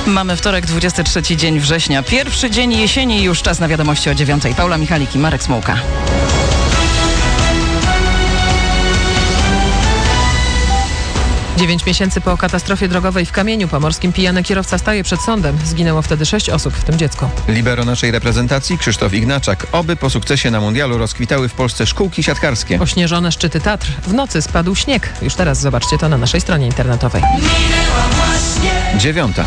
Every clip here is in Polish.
Mamy wtorek, 23 dzień września. Pierwszy dzień jesieni i już czas na wiadomości o 9. Paula Michalik i Marek Smułka. 9 miesięcy po katastrofie drogowej w Kamieniu Pomorskim pijany kierowca staje przed sądem. Zginęło wtedy 6 osób, w tym dziecko. Libero naszej reprezentacji Krzysztof Ignaczak. Oby po sukcesie na mundialu rozkwitały w Polsce szkółki siatkarskie. Ośnieżone szczyty Tatr. W nocy spadł śnieg. Już teraz zobaczcie to na naszej stronie internetowej. 9.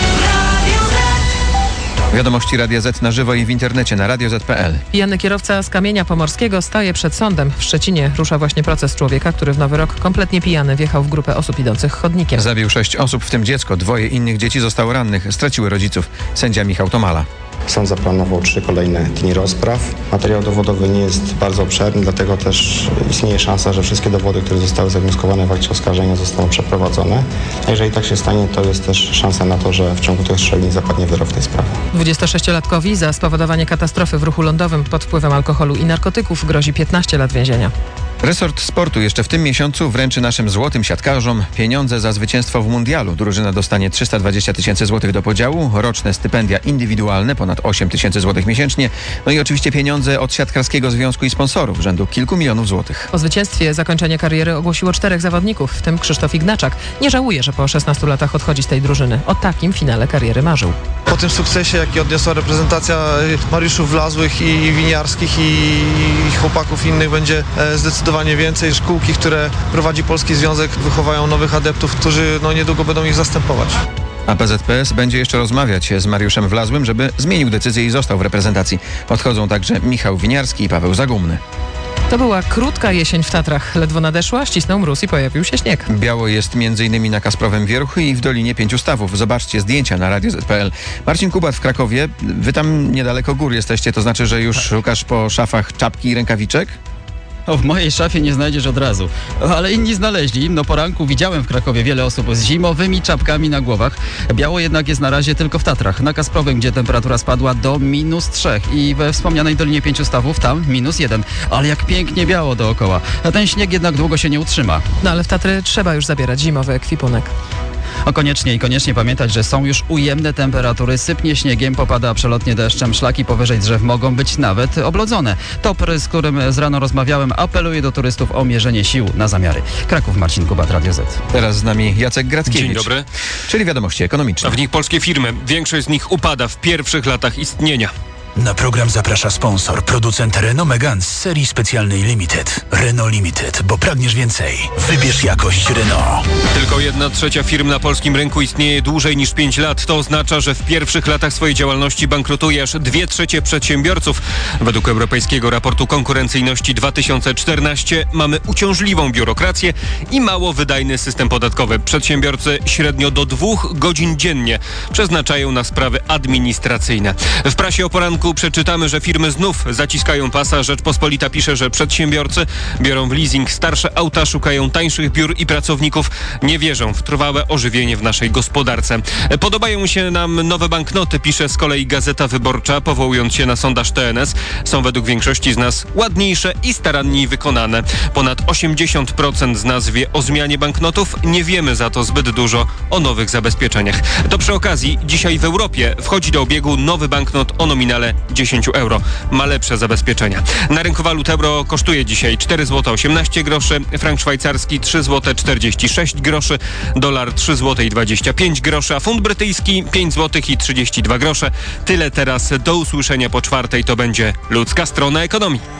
Wiadomości Radia Z na żywo i w internecie na radioz.pl. Pijany kierowca z Kamienia Pomorskiego staje przed sądem. W Szczecinie rusza właśnie proces człowieka, który w Nowy Rok kompletnie pijany wjechał w grupę osób idących chodnikiem. Zabił 6 osób, w tym dziecko. 2 innych dzieci zostało rannych. Straciły rodziców. Sędzia Michał Tomala. Sąd zaplanował 3 kolejne dni rozpraw. Materiał dowodowy nie jest bardzo obszerny, dlatego też istnieje szansa, że wszystkie dowody, które zostały zawnioskowane w akcie oskarżenia, zostaną przeprowadzone. A jeżeli tak się stanie, to jest też szansa na to, że w ciągu tych 3 dni zapadnie wyrok w tej sprawie. 26-latkowi za spowodowanie katastrofy w ruchu lądowym pod wpływem alkoholu i narkotyków grozi 15 lat więzienia. Resort Sportu jeszcze w tym miesiącu wręczy naszym złotym siatkarzom pieniądze za zwycięstwo w mundialu. Drużyna dostanie 320 000 złotych do podziału, roczne stypendia indywidualne ponad 8 000 złotych miesięcznie, no i oczywiście pieniądze od Siatkarskiego Związku i sponsorów rzędu kilku milionów złotych. Po zwycięstwie zakończenie kariery ogłosiło 4 zawodników, w tym Krzysztof Ignaczak. Nie żałuje, że po 16 latach odchodzi z tej drużyny. O takim finale kariery marzył. Po tym sukcesie, jaki odniosła reprezentacja Mariuszów Wlazłych i Winiarskich i chłopaków innych, będzie zdecydowanie więcej. Szkółki, które prowadzi Polski Związek, wychowają nowych adeptów, którzy niedługo będą ich zastępować. A PZPS będzie jeszcze rozmawiać z Mariuszem Wlazłym, żeby zmienił decyzję i został w reprezentacji. Odchodzą także Michał Winiarski i Paweł Zagumny. To była krótka jesień w Tatrach. Ledwo nadeszła, ścisnął mróz i pojawił się śnieg. Biało jest m.in. na Kasprowym Wieruchu i w Dolinie 5 Stawów. Zobaczcie zdjęcia na radioz.pl. Marcin Kubat w Krakowie. Wy tam niedaleko gór jesteście, to znaczy, że już szukasz po szafach czapki i rękawiczek? W mojej szafie nie znajdziesz od razu. Ale inni znaleźli. Po ranku widziałem w Krakowie wiele osób z zimowymi czapkami na głowach. Biało jednak jest na razie tylko w Tatrach. Na Kasprowym, gdzie temperatura spadła do -3 i we wspomnianej Dolinie 5 Stawów tam -1. Ale jak pięknie biało dookoła. A ten śnieg jednak długo się nie utrzyma. Ale w Tatry trzeba już zabierać zimowy ekwipunek. Koniecznie pamiętać, że są już ujemne temperatury, sypnie śniegiem, popada przelotnie deszczem, szlaki powyżej drzew mogą być nawet oblodzone. Topr, z którym z rano rozmawiałem, apeluje do turystów o mierzenie sił na zamiary. Kraków, Marcin Kubat, Radio Z. Teraz z nami Jacek Gratkiewicz. Dzień dobry. Czyli wiadomości ekonomiczne. A w nich polskie firmy. Większość z nich upada w pierwszych latach istnienia. Na program zaprasza sponsor, producent Renault Megane z serii specjalnej Limited. Renault Limited, bo pragniesz więcej. Wybierz jakość Renault. Tylko 1/3 firm na polskim rynku istnieje dłużej niż 5 lat. To oznacza, że w pierwszych latach swojej działalności bankrutuje aż 2/3 przedsiębiorców. Według Europejskiego Raportu Konkurencyjności 2014 mamy uciążliwą biurokrację i mało wydajny system podatkowy. Przedsiębiorcy średnio do 2 godzin dziennie przeznaczają na sprawy administracyjne. W prasie o poranku przeczytamy, że firmy znów zaciskają pasa. Rzeczpospolita pisze, że przedsiębiorcy biorą w leasing starsze auta, szukają tańszych biur i pracowników. Nie wierzą w trwałe ożywienie w naszej gospodarce. Podobają się nam nowe banknoty, pisze z kolei Gazeta Wyborcza, powołując się na sondaż TNS. Są według większości z nas ładniejsze i staranniej wykonane. Ponad 80% z nas wie o zmianie banknotów. Nie wiemy za to zbyt dużo o nowych zabezpieczeniach. To przy okazji dzisiaj w Europie wchodzi do obiegu nowy banknot o nominale 10 euro. Ma lepsze zabezpieczenia. Na rynku walut euro kosztuje dzisiaj 4,18 zł, frank szwajcarski 3,46 zł, dolar 3,25 zł, a funt brytyjski 5,32 zł. Tyle teraz, do usłyszenia po 4:00. To będzie Ludzka Strona Ekonomii.